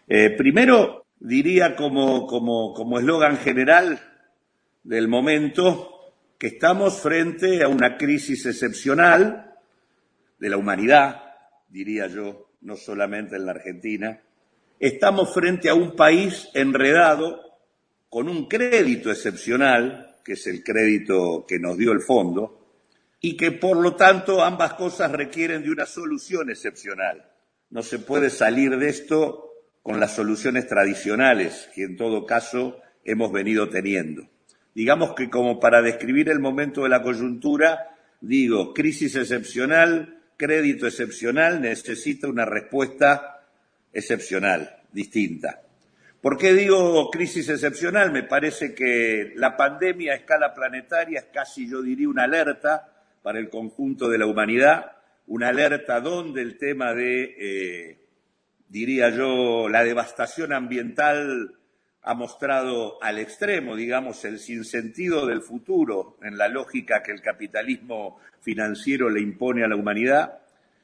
Primero, diría como eslogan general del momento que estamos frente a una crisis excepcional de la humanidad, diría yo, no solamente en la Argentina. Estamos frente a un país enredado con un crédito excepcional, que es el crédito que nos dio el fondo, y que por lo tanto ambas cosas requieren de una solución excepcional. No se puede salir de esto con las soluciones tradicionales que en todo caso hemos venido teniendo. Digamos que como para describir el momento de la coyuntura, digo, crisis excepcional, crédito excepcional, necesita una respuesta excepcional, distinta. ¿Por qué digo crisis excepcional? Me parece que la pandemia a escala planetaria es casi, yo diría, una alerta para el conjunto de la humanidad, una alerta donde el tema de, diría yo, la devastación ambiental ha mostrado al extremo, digamos, el sinsentido del futuro en la lógica que el capitalismo financiero le impone a la humanidad,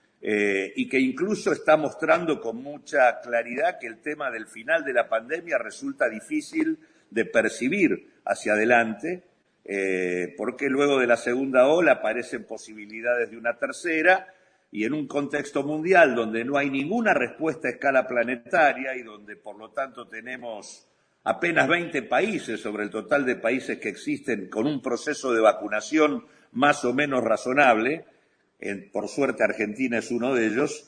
y que incluso está mostrando con mucha claridad que el tema del final de la pandemia resulta difícil de percibir hacia adelante, porque luego de la segunda ola aparecen posibilidades de una tercera, y en un contexto mundial donde no hay ninguna respuesta a escala planetaria y donde por lo tanto tenemos apenas 20 países sobre el total de países que existen con un proceso de vacunación más o menos razonable, por suerte Argentina es uno de ellos,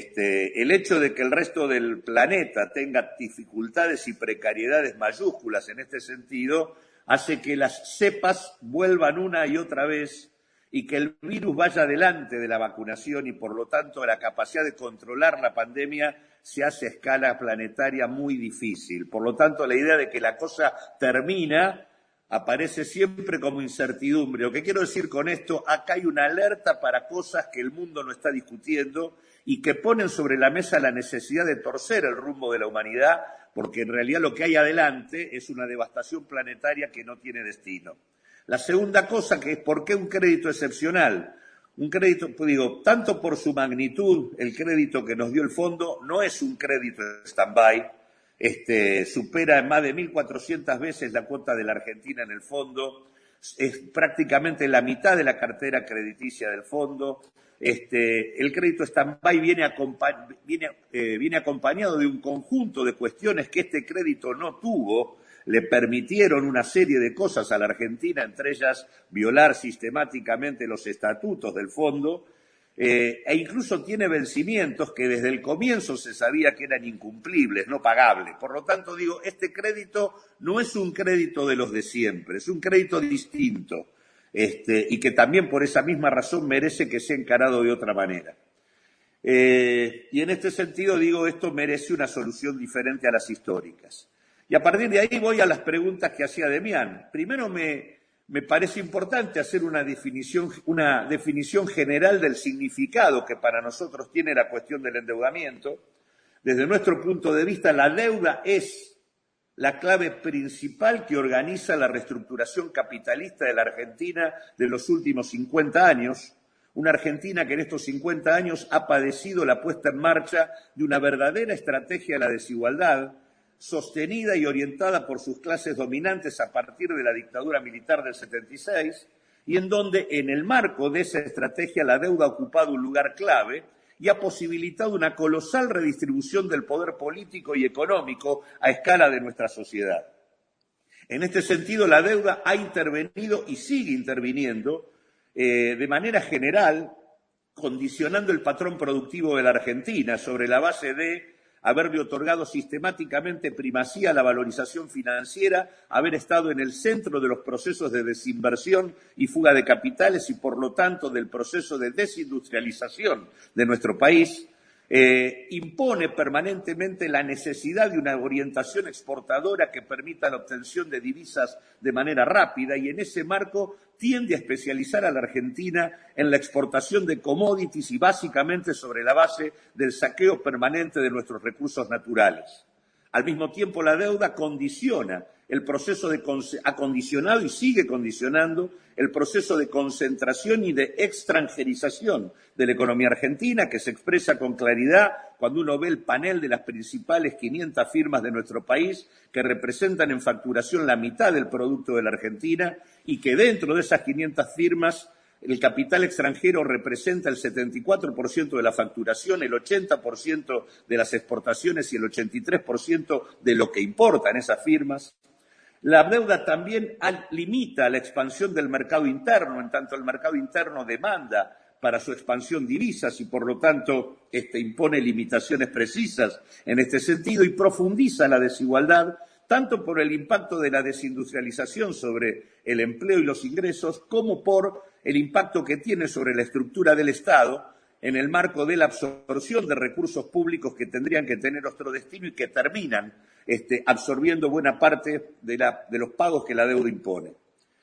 el hecho de que el resto del planeta tenga dificultades y precariedades mayúsculas en este sentido hace que las cepas vuelvan una y otra vez y que el virus vaya delante de la vacunación y por lo tanto la capacidad de controlar la pandemia se hace a escala planetaria muy difícil. Por lo tanto, la idea de que la cosa termina aparece siempre como incertidumbre. Lo que quiero decir con esto, acá hay una alerta para cosas que el mundo no está discutiendo y que ponen sobre la mesa la necesidad de torcer el rumbo de la humanidad, porque en realidad lo que hay adelante es una devastación planetaria que no tiene destino. La segunda cosa, que es ¿por qué un crédito excepcional? Un crédito, digo, tanto por su magnitud, el crédito que nos dio el fondo no es un crédito de stand-by, supera más de 1.400 veces la cuota de la Argentina en el fondo, es prácticamente la mitad de la cartera crediticia del fondo. El crédito stand-by viene acompañado de un conjunto de cuestiones que este crédito no tuvo, le permitieron una serie de cosas a la Argentina, entre ellas violar sistemáticamente los estatutos del fondo, e incluso tiene vencimientos que desde el comienzo se sabía que eran incumplibles, no pagables. Por lo tanto, digo, este crédito no es un crédito de los de siempre, es un crédito distinto, y que también por esa misma razón merece que sea encarado de otra manera. Y en este sentido, digo, esto merece una solución diferente a las históricas. Y a partir de ahí voy a las preguntas que hacía Demián. Primero me parece importante hacer una definición general del significado que para nosotros tiene la cuestión del endeudamiento. Desde nuestro punto de vista, la deuda es la clave principal que organiza la reestructuración capitalista de la Argentina de los últimos 50 años. Una Argentina que en estos 50 años ha padecido la puesta en marcha de una verdadera estrategia de la desigualdad, sostenida y orientada por sus clases dominantes a partir de la dictadura militar del 76, y en donde, en el marco de esa estrategia, la deuda ha ocupado un lugar clave y ha posibilitado una colosal redistribución del poder político y económico a escala de nuestra sociedad. En este sentido, la deuda ha intervenido y sigue interviniendo de manera general, condicionando el patrón productivo de la Argentina sobre la base de haberle otorgado sistemáticamente primacía a la valorización financiera, haber estado en el centro de los procesos de desinversión y fuga de capitales y, por lo tanto, del proceso de desindustrialización de nuestro país, impone permanentemente la necesidad de una orientación exportadora que permita la obtención de divisas de manera rápida y en ese marco tiende a especializar a la Argentina en la exportación de commodities y básicamente sobre la base del saqueo permanente de nuestros recursos naturales. Al mismo tiempo, la deuda condiciona el proceso ha condicionado y sigue condicionando el proceso de concentración y de extranjerización de la economía argentina, que se expresa con claridad cuando uno ve el panel de las principales 500 firmas de nuestro país, que representan en facturación la mitad del producto de la Argentina, y que dentro de esas 500 firmas el capital extranjero representa el 74% de la facturación, el 80% de las exportaciones y el 83% de lo que importan esas firmas. La deuda también limita la expansión del mercado interno, en tanto el mercado interno demanda para su expansión divisas y, por lo tanto, impone limitaciones precisas en este sentido y profundiza la desigualdad, tanto por el impacto de la desindustrialización sobre el empleo y los ingresos, como por el impacto que tiene sobre la estructura del Estado en el marco de la absorción de recursos públicos que tendrían que tener otro destino y que terminan absorbiendo buena parte de los pagos que la deuda impone.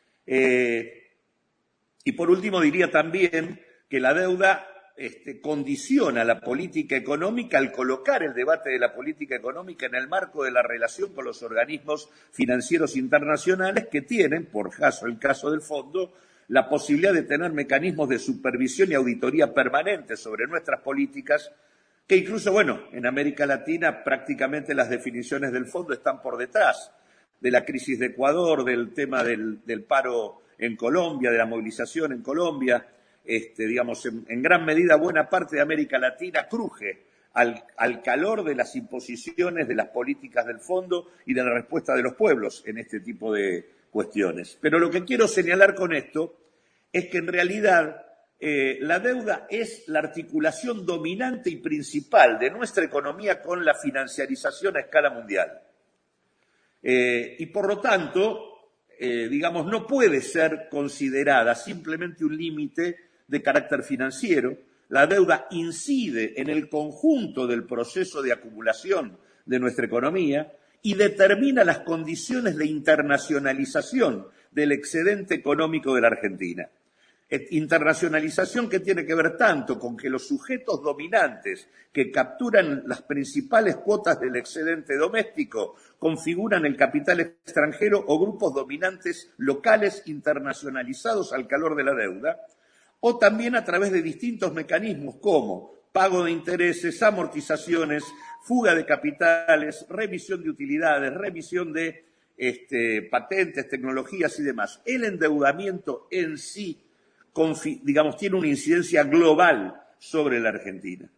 Y por último diría también que la deuda condiciona la política económica al colocar el debate de la política económica en el marco de la relación con los organismos financieros internacionales que tienen, por el caso del Fondo, la posibilidad de tener mecanismos de supervisión y auditoría permanente sobre nuestras políticas, que incluso, en América Latina prácticamente las definiciones del Fondo están por detrás de la crisis de Ecuador, del tema del paro en Colombia, de la movilización en Colombia. En gran medida buena parte de América Latina cruje al calor de las imposiciones de las políticas del Fondo y de la respuesta de los pueblos en este tipo de cuestiones. Pero lo que quiero señalar con esto es que en realidad la deuda es la articulación dominante y principal de nuestra economía con la financiarización a escala mundial. Y por lo tanto, no puede ser considerada simplemente un límite de carácter financiero. La deuda incide en el conjunto del proceso de acumulación de nuestra economía y determina las condiciones de internacionalización del excedente económico de la Argentina. Internacionalización que tiene que ver tanto con que los sujetos dominantes que capturan las principales cuotas del excedente doméstico configuran el capital extranjero o grupos dominantes locales internacionalizados al calor de la deuda, o también a través de distintos mecanismos como pago de intereses, amortizaciones, fuga de capitales, remisión de utilidades, remisión de patentes, tecnologías y demás. El endeudamiento en sí, tiene una incidencia global sobre la Argentina.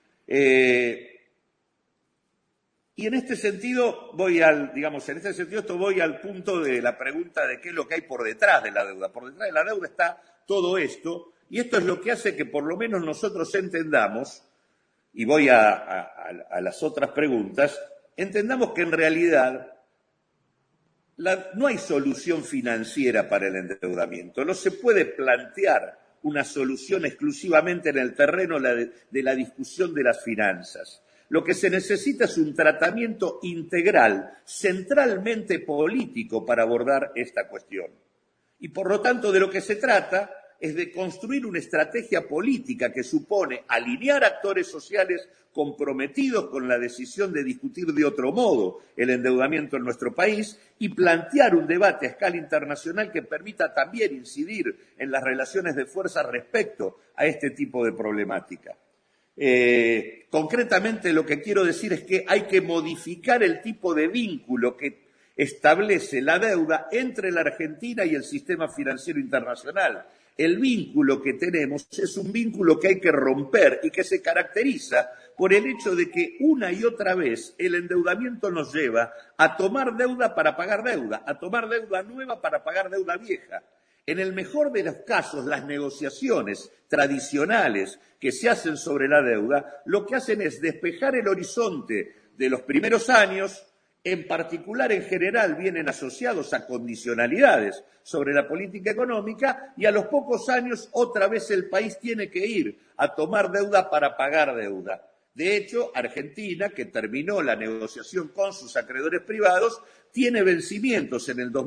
Y en este sentido voy al punto de la pregunta de qué es lo que hay por detrás de la deuda. Por detrás de la deuda está todo esto, y esto es lo que hace que por lo menos nosotros entendamos, y voy a las otras preguntas, entendamos que en realidad no hay solución financiera para el endeudamiento. No se puede plantear una solución exclusivamente en el terreno de la discusión de las finanzas. Lo que se necesita es un tratamiento integral, centralmente político, para abordar esta cuestión. Y por lo tanto, de lo que se trata es de construir una estrategia política que supone alinear actores sociales comprometidos con la decisión de discutir de otro modo el endeudamiento en nuestro país y plantear un debate a escala internacional que permita también incidir en las relaciones de fuerza respecto a este tipo de problemática. Concretamente, lo que quiero decir es que hay que modificar el tipo de vínculo que establece la deuda entre la Argentina y el sistema financiero internacional. El vínculo que tenemos es un vínculo que hay que romper y que se caracteriza por el hecho de que una y otra vez el endeudamiento nos lleva a tomar deuda para pagar deuda, a tomar deuda nueva para pagar deuda vieja. En el mejor de los casos, las negociaciones tradicionales que se hacen sobre la deuda, lo que hacen es despejar el horizonte de los primeros años. En particular, en general, vienen asociados a condicionalidades sobre la política económica y a los pocos años otra vez el país tiene que ir a tomar deuda para pagar deuda. De hecho, Argentina, que terminó la negociación con sus acreedores privados, tiene vencimientos en el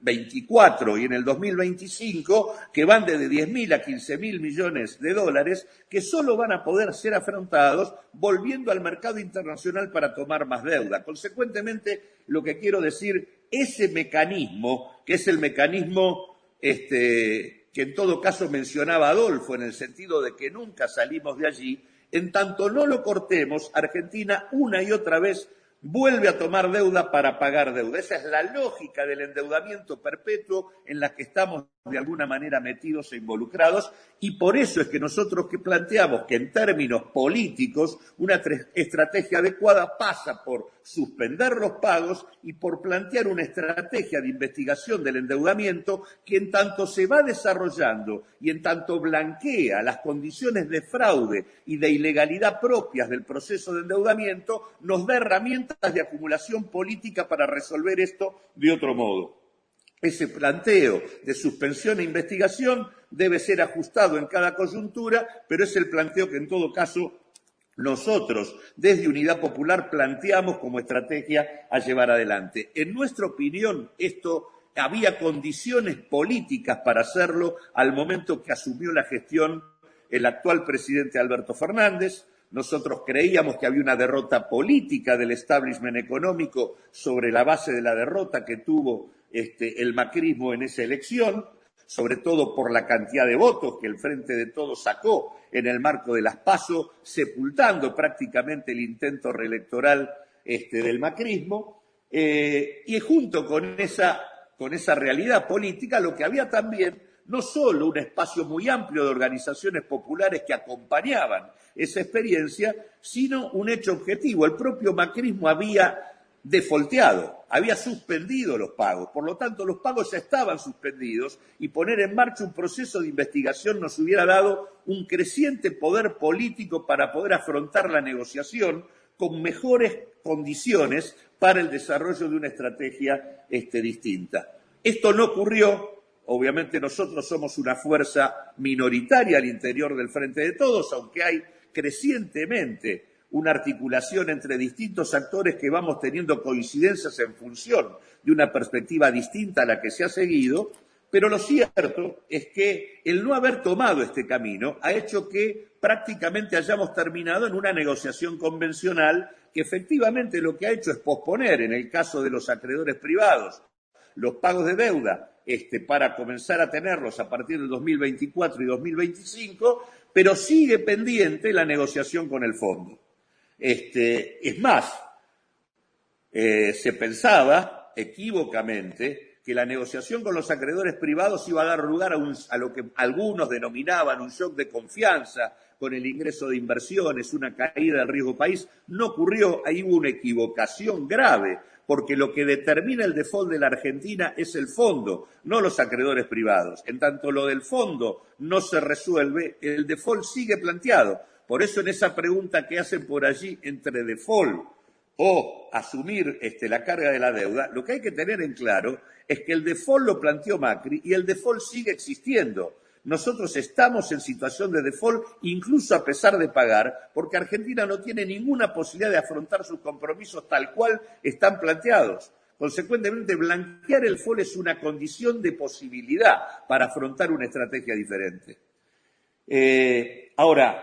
2024 y en el 2025 que van de 10.000 a 15.000 millones de dólares que solo van a poder ser afrontados volviendo al mercado internacional para tomar más deuda. Consecuentemente, lo que quiero decir, ese mecanismo, que es el mecanismo que en todo caso mencionaba Adolfo, en el sentido de que nunca salimos de allí, en tanto no lo cortemos, Argentina una y otra vez vuelve a tomar deuda para pagar deuda. Esa es la lógica del endeudamiento perpetuo en la que estamos de alguna manera metidos e involucrados, y por eso es que nosotros que planteamos que en términos políticos una estrategia adecuada pasa por suspender los pagos y por plantear una estrategia de investigación del endeudamiento que en tanto se va desarrollando y en tanto blanquea las condiciones de fraude y de ilegalidad propias del proceso de endeudamiento, nos da herramientas de acumulación política para resolver esto de otro modo. Ese planteo de suspensión e investigación debe ser ajustado en cada coyuntura, pero es el planteo que en todo caso nosotros desde Unidad Popular planteamos como estrategia a llevar adelante. En nuestra opinión, esto había condiciones políticas para hacerlo al momento que asumió la gestión el actual presidente Alberto Fernández. Nosotros creíamos que había una derrota política del establishment económico sobre la base de la derrota que tuvo el macrismo en esa elección, sobre todo por la cantidad de votos que el Frente de Todos sacó en el marco de las PASO, sepultando prácticamente el intento reelectoral del macrismo, y junto con esa realidad política, lo que había también no solo un espacio muy amplio de organizaciones populares que acompañaban esa experiencia, sino un hecho objetivo. El propio macrismo había defolteado, había suspendido los pagos. Por lo tanto, los pagos ya estaban suspendidos y poner en marcha un proceso de investigación nos hubiera dado un creciente poder político para poder afrontar la negociación con mejores condiciones para el desarrollo de una estrategia distinta. Esto no ocurrió. Obviamente nosotros somos una fuerza minoritaria al interior del Frente de Todos, aunque hay crecientemente una articulación entre distintos actores que vamos teniendo coincidencias en función de una perspectiva distinta a la que se ha seguido, pero lo cierto es que el no haber tomado este camino ha hecho que prácticamente hayamos terminado en una negociación convencional que efectivamente lo que ha hecho es posponer, en el caso de los acreedores privados, los pagos de deuda para comenzar a tenerlos a partir del 2024 y 2025, pero sigue pendiente la negociación con el fondo. Es más, se pensaba equívocamente que la negociación con los acreedores privados iba a dar lugar a lo que algunos denominaban un shock de confianza con el ingreso de inversiones, una caída del riesgo país. No ocurrió, ahí hubo una equivocación grave, porque lo que determina el default de la Argentina es el fondo, no los acreedores privados. En tanto lo del fondo no se resuelve, el default sigue planteado. Por eso en esa pregunta que hacen por allí entre default o asumir la carga de la deuda, lo que hay que tener en claro es que el default lo planteó Macri y el default sigue existiendo. Nosotros estamos en situación de default incluso a pesar de pagar, porque Argentina no tiene ninguna posibilidad de afrontar sus compromisos tal cual están planteados. Consecuentemente, blanquear el default es una condición de posibilidad para afrontar una estrategia diferente. Ahora,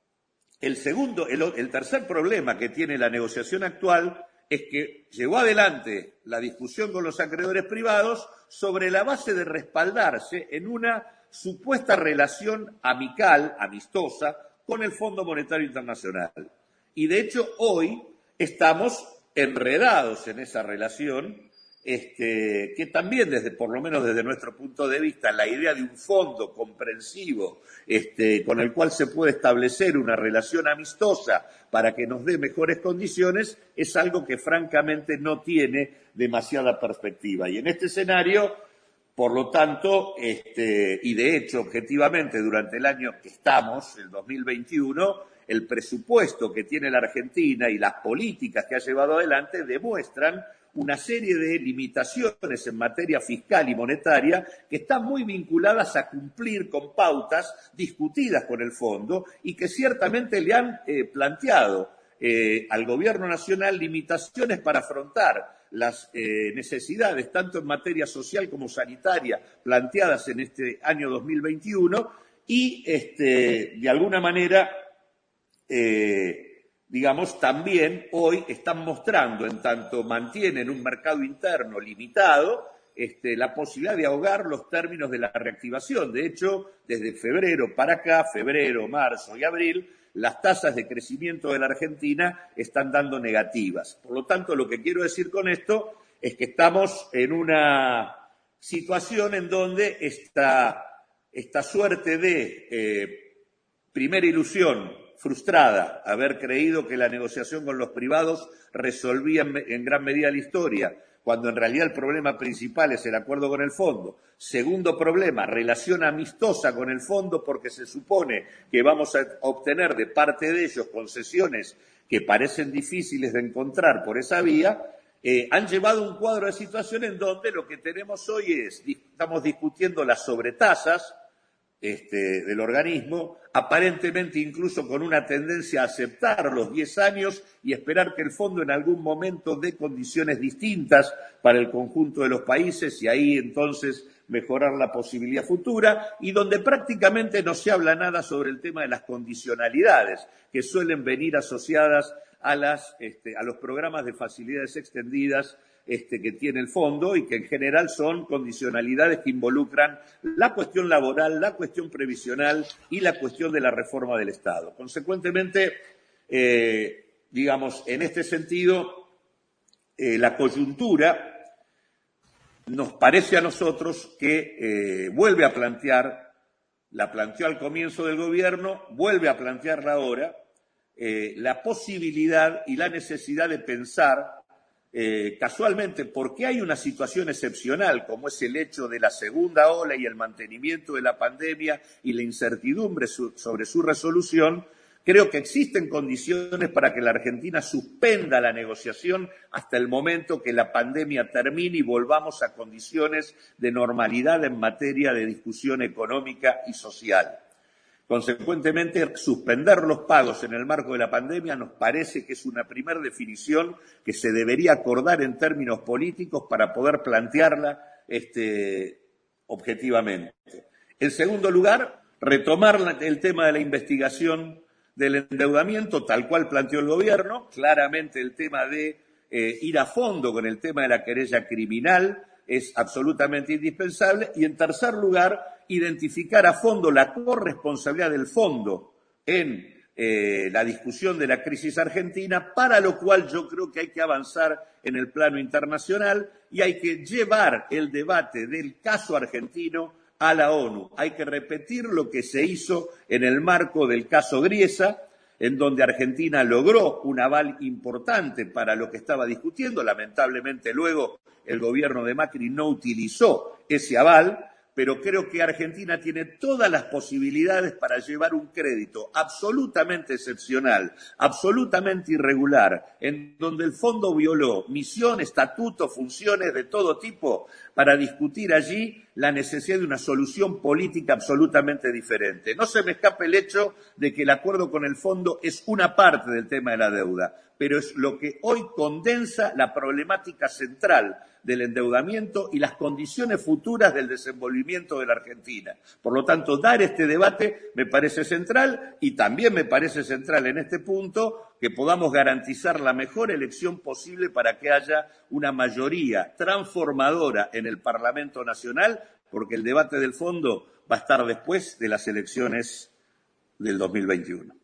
el tercer problema que tiene la negociación actual es que llevó adelante la discusión con los acreedores privados sobre la base de respaldarse en una supuesta relación amical, amistosa, con el Fondo Monetario Internacional. Y de hecho hoy estamos enredados en esa relación, que también por lo menos desde nuestro punto de vista, la idea de un fondo comprensivo, con el cual se puede establecer una relación amistosa para que nos dé mejores condiciones, es algo que francamente no tiene demasiada perspectiva. Y en este escenario, por lo tanto, y de hecho, objetivamente, durante el año que estamos, el 2021, el presupuesto que tiene la Argentina y las políticas que ha llevado adelante demuestran una serie de limitaciones en materia fiscal y monetaria que están muy vinculadas a cumplir con pautas discutidas con el Fondo y que ciertamente le han planteado al Gobierno Nacional limitaciones para afrontar las necesidades, tanto en materia social como sanitaria, planteadas en este año 2021 y, de alguna manera, digamos, también hoy están mostrando, en tanto mantienen un mercado interno limitado, la posibilidad de ahogar los términos de la reactivación. De hecho, desde febrero para acá, febrero, marzo y abril, las tasas de crecimiento de la Argentina están dando negativas. Por lo tanto, lo que quiero decir con esto es que estamos en una situación en donde esta suerte de primera ilusión frustrada, haber creído que la negociación con los privados resolvía en gran medida la historia, cuando en realidad el problema principal es el acuerdo con el Fondo. Segundo problema, relación amistosa con el Fondo porque se supone que vamos a obtener de parte de ellos concesiones que parecen difíciles de encontrar por esa vía, han llevado un cuadro de situación en donde lo que tenemos hoy estamos discutiendo las sobretasas del organismo, aparentemente incluso con una tendencia a aceptar los 10 años y esperar que el Fondo en algún momento dé condiciones distintas para el conjunto de los países y ahí entonces mejorar la posibilidad futura, y donde prácticamente no se habla nada sobre el tema de las condicionalidades que suelen venir asociadas a los programas de facilidades extendidas que tiene el Fondo y que en general son condicionalidades que involucran la cuestión laboral, la cuestión previsional y la cuestión de la reforma del Estado. Consecuentemente, digamos, en este sentido, la coyuntura nos parece a nosotros que vuelve a plantear, la planteó al comienzo del gobierno, vuelve a plantearla ahora, la posibilidad y la necesidad de pensar casualmente, porque hay una situación excepcional, como es el hecho de la segunda ola y el mantenimiento de la pandemia y la incertidumbre sobre su resolución, creo que existen condiciones para que la Argentina suspenda la negociación hasta el momento que la pandemia termine y volvamos a condiciones de normalidad en materia de discusión económica y social. Consecuentemente, suspender los pagos en el marco de la pandemia nos parece que es una primera definición que se debería acordar en términos políticos para poder plantearla objetivamente. En segundo lugar, retomar el tema de la investigación del endeudamiento, tal cual planteó el gobierno, claramente el tema de ir a fondo con el tema de la querella criminal es absolutamente indispensable, y en tercer lugar, identificar a fondo la corresponsabilidad del Fondo en la discusión de la crisis argentina, para lo cual yo creo que hay que avanzar en el plano internacional y hay que llevar el debate del caso argentino a la ONU. Hay que repetir lo que se hizo en el marco del caso Griesa, en donde Argentina logró un aval importante para lo que estaba discutiendo. Lamentablemente luego el gobierno de Macri no utilizó ese aval, pero creo que Argentina tiene todas las posibilidades para llevar un crédito absolutamente excepcional, absolutamente irregular, en donde el Fondo violó misión, estatuto, funciones de todo tipo, para discutir allí la necesidad de una solución política absolutamente diferente. No se me escape el hecho de que el acuerdo con el Fondo es una parte del tema de la deuda, pero es lo que hoy condensa la problemática central del endeudamiento y las condiciones futuras del desenvolvimiento de la Argentina. Por lo tanto, dar este debate me parece central, y también me parece central en este punto que podamos garantizar la mejor elección posible para que haya una mayoría transformadora en el Parlamento Nacional, porque el debate del Fondo va a estar después de las elecciones del 2021.